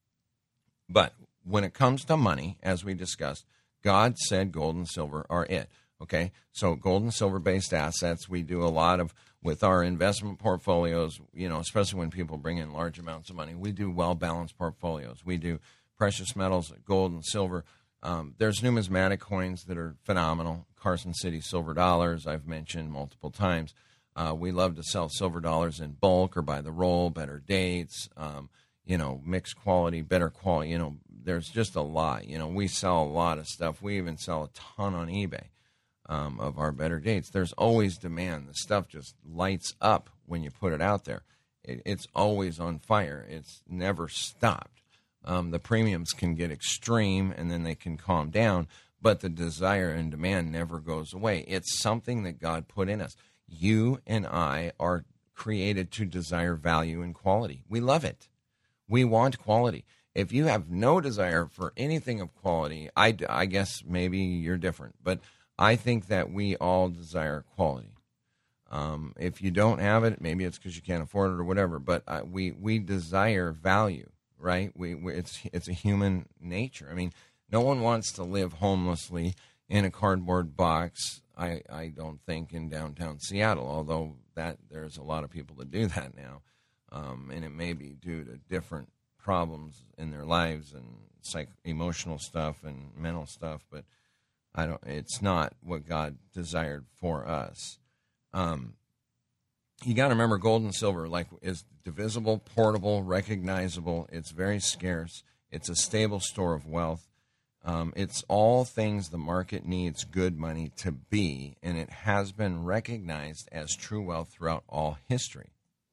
A: But when it comes to money, as we discussed, God said gold and silver are it. Okay, so gold and silver-based assets, we do a lot of, with our investment portfolios, you know, especially when people bring in large amounts of money, we do well-balanced portfolios. We do precious metals, gold and silver. Um, there's numismatic coins that are phenomenal. Carson City silver dollars, I've mentioned multiple times. Uh, we love to sell silver dollars in bulk or by the roll, better dates, um, you know, mixed quality, better quality. You know, there's just a lot. You know, we sell a lot of stuff. We even sell a ton on eBay. Um, of our better dates. There's always demand. The stuff just lights up when you put it out there. It, it's always on fire. It's never stopped. Um, the premiums can get extreme and then they can calm down, but the desire and demand never goes away. It's something that God put in us. You and I are created to desire value and quality. We love it. We want quality. If you have no desire for anything of quality, I, I guess maybe you're different, but I think that we all desire quality. Um, if you don't have it, maybe it's because you can't afford it or whatever. But uh, we we desire value, right? We, we it's it's a human nature. I mean, no one wants to live homelessly in a cardboard box. I I don't think in downtown Seattle, although that there's a lot of people that do that now, um, and it may be due to different problems in their lives and psych emotional stuff and mental stuff, but. I don't. It's not what God desired for us. Um, you got to remember, gold and silver, like, is divisible, portable, recognizable. It's very scarce. It's a stable store of wealth. Um, it's all things the market needs good money to be, and it has been recognized as true wealth throughout all history.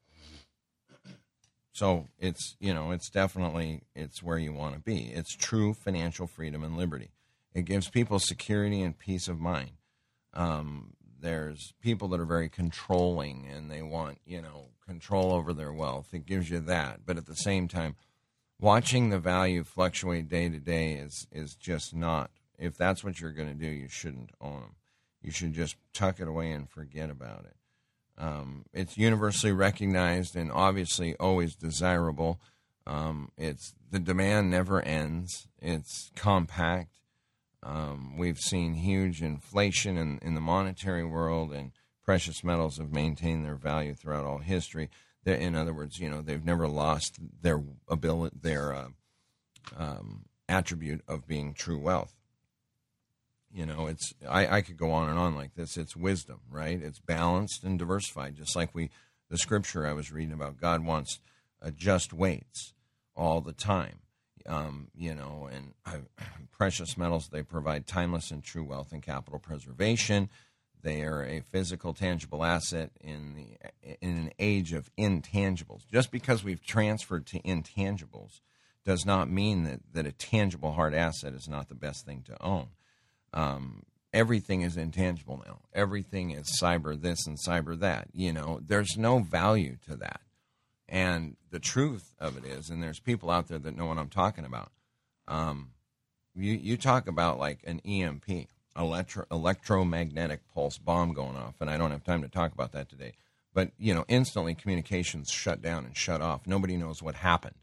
A: So it's, you know, it's definitely, it's where you want to be. It's true financial freedom and liberty. It gives people security and peace of mind. Um, there's people that are very controlling and they want, you know, control over their wealth. It gives you that. But at the same time, watching the value fluctuate day to day is, is just not, if that's what you're going to do, you shouldn't own them. You should just tuck it away and forget about it. Um, it's universally recognized and obviously always desirable. Um, it's the demand never ends. It's compact. Um, we've seen huge inflation in, in the monetary world, and precious metals have maintained their value throughout all history. They're, in other words, you know, they've never lost their ability, their uh, um, attribute of being true wealth. You know, it's I, I could go on and on like this. It's wisdom, right? It's balanced and diversified, just like we the scripture I was reading about. God wants uh, just weights all the time. Um, you know, and uh, precious metals, they provide timeless and true wealth and capital preservation. They are a physical, tangible asset in the in an age of intangibles. Just because we've transferred to intangibles does not mean that, that a tangible hard asset is not the best thing to own. Um, everything is intangible now. Everything is cyber this and cyber that. You know, there's no value to that. And the truth of it is, and there's people out there that know what I'm talking about, um, you, you talk about like an E M P, electro, electromagnetic pulse bomb going off, and I don't have time to talk about that today. But, you know, instantly communications shut down and shut off. Nobody knows what happened.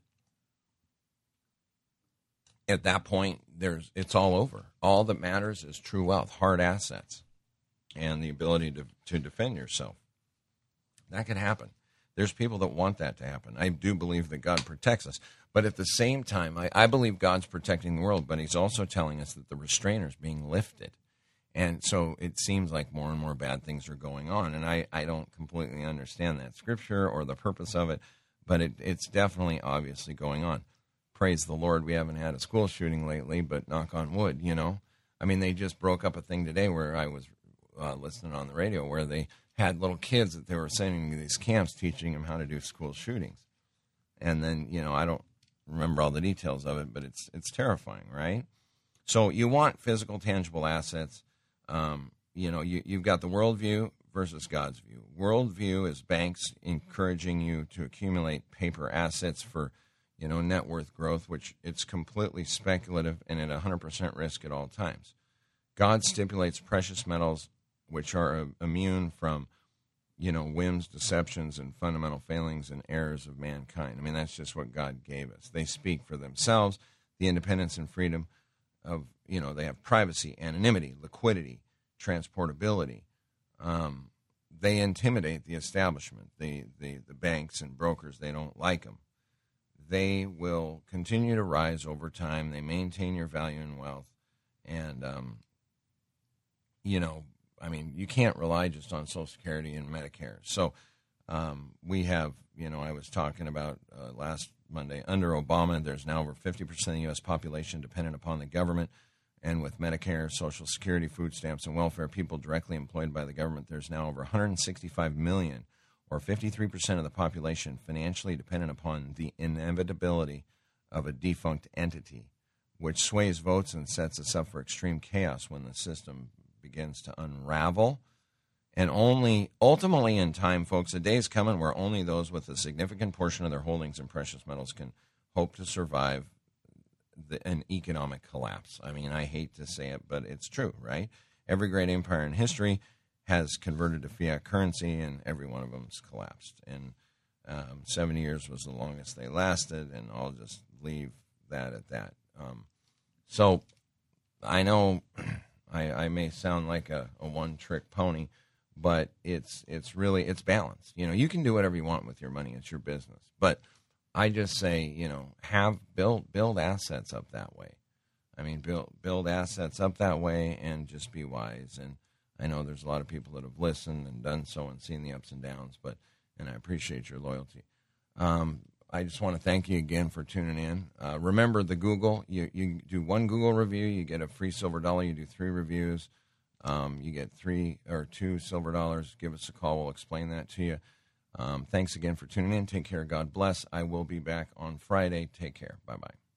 A: At that point, there's it's all over. All that matters is true wealth, hard assets, and the ability to, to defend yourself. That could happen. There's people that want that to happen. I do believe that God protects us. But at the same time, I, I believe God's protecting the world, but he's also telling us that the restrainer is being lifted. And so it seems like more and more bad things are going on. And I, I don't completely understand that scripture or the purpose of it, but it, it's definitely obviously going on. Praise the Lord, we haven't had a school shooting lately, but knock on wood, you know. I mean, they just broke up a thing today where I was uh, listening on the radio where they had little kids that they were sending to these camps teaching them how to do school shootings. And then, you know, I don't remember all the details of it, but it's it's terrifying, right? So you want physical, tangible assets. Um, you know, you, you've got the worldview versus God's view. Worldview is banks encouraging you to accumulate paper assets for you know, net worth growth, which it's completely speculative and at one hundred percent risk at all times. God stipulates precious metals, which are immune from, you know, whims, deceptions, and fundamental failings and errors of mankind. I mean, that's just what God gave us. They speak for themselves, the independence and freedom of, you know, they have privacy, anonymity, liquidity, transportability. Um, they intimidate the establishment, the, the, the banks and brokers. They don't like them. They will continue to rise over time. They maintain your value and wealth. And, um, you know, I mean, you can't rely just on Social Security and Medicare. So um, we have, you know, I was talking about uh, last Monday, under Obama, there's now over fifty percent of the U S population dependent upon the government. And with Medicare, Social Security, food stamps, and welfare, people directly employed by the government, there's now over one hundred sixty-five million, or fifty-three percent of the population, financially dependent upon the inevitability of a defunct entity, which sways votes and sets us up for extreme chaos when the system begins to unravel. And only, ultimately in time, folks, a day is coming where only those with a significant portion of their holdings in precious metals can hope to survive the, an economic collapse. I mean, I hate to say it, but it's true, right? Every great empire in history has converted to fiat currency, and every one of them has collapsed. And um, seventy years was the longest they lasted, and I'll just leave that at that. Um, so I know I, I may sound like a, a one-trick pony, but it's it's really, it's balanced. You know, you can do whatever you want with your money. It's your business. But I just say, you know, have, build, build assets up that way. I mean, build, build assets up that way and just be wise. And I know there's a lot of people that have listened and done so and seen the ups and downs, but, and I appreciate your loyalty. Um, I just want to thank you again for tuning in. Uh, remember the Google, you, you do one Google review, you get a free silver dollar. You do three reviews, um, you get three or two silver dollars. Give us a call. We'll explain that to you. Um, thanks again for tuning in. Take care. God bless. I will be back on Friday. Take care. Bye-bye.